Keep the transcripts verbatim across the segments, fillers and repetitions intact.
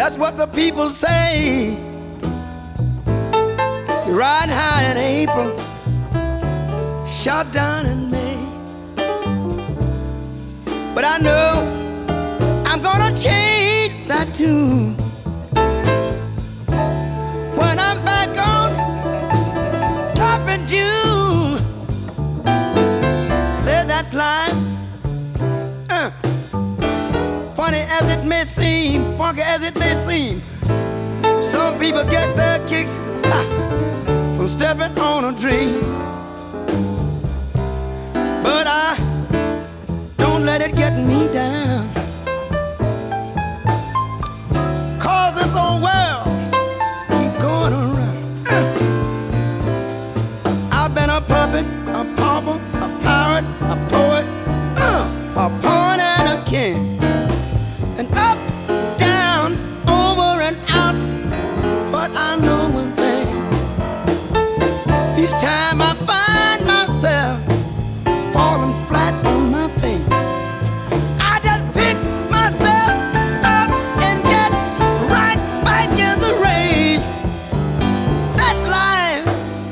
That's what the people say. You're riding high in April, shot down in May. But I know I'm gonna change that tune when I'm back on top in June. Said that's life. Uh. Funny as it may seem, funky as it may seem, some people get their kicks ah, from stepping on a dream. But I don't let it get me down, 'cause this old world keep going around. Uh. I've been a puppet, a pauper, a pirate, a poet, uh, a pawn and a king, and up, down, over and out. But I know one thing, each time I find myself falling flat on my face, I just pick myself up and get right back in the race. That's life.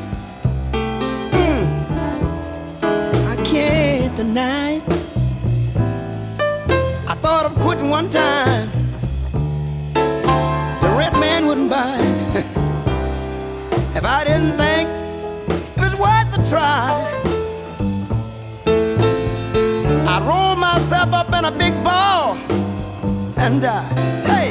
Mm. I can't deny it. I thought of quitting one time, the red man wouldn't buy it. If I didn't think it was worth a try, I'd roll myself up in a big ball and die. Hey,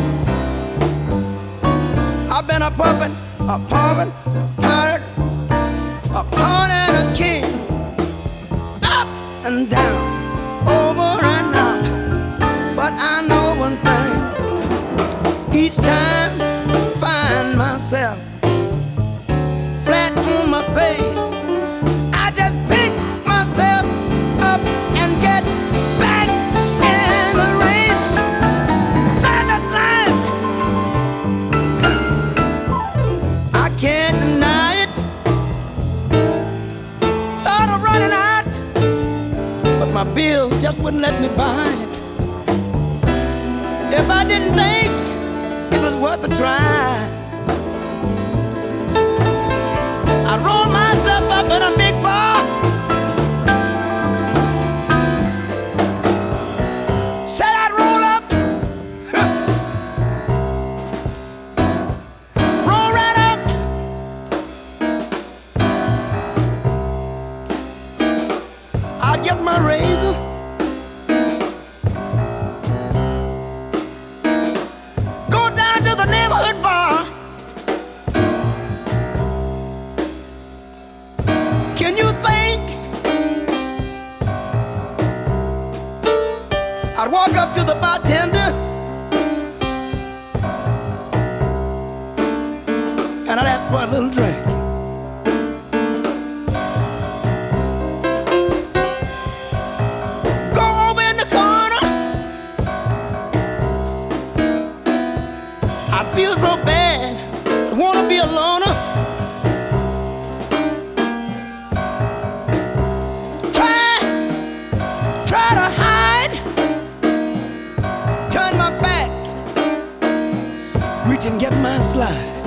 I've been a puppet, a pauper, a pirate, a pawn and a king, up and down, over and out. But I know one thing, each time I find myself flat on my face, I just pick myself up and get back in the race. Side that's life. I can't deny it. Thought of running out, but my bill just wouldn't let me buy it. If I didn't think it was worth a try, I'd roll myself up in a big ball, said I'd roll up, roll right up. I'd get my razor, go down to the neighborhood bar. Can you think I'd walk up to the bartender and I'd ask for a little drink? Go over in the corner, I feel so bad, I wanna be a loner. Try, try to hide, turn my back, reach and get my slide.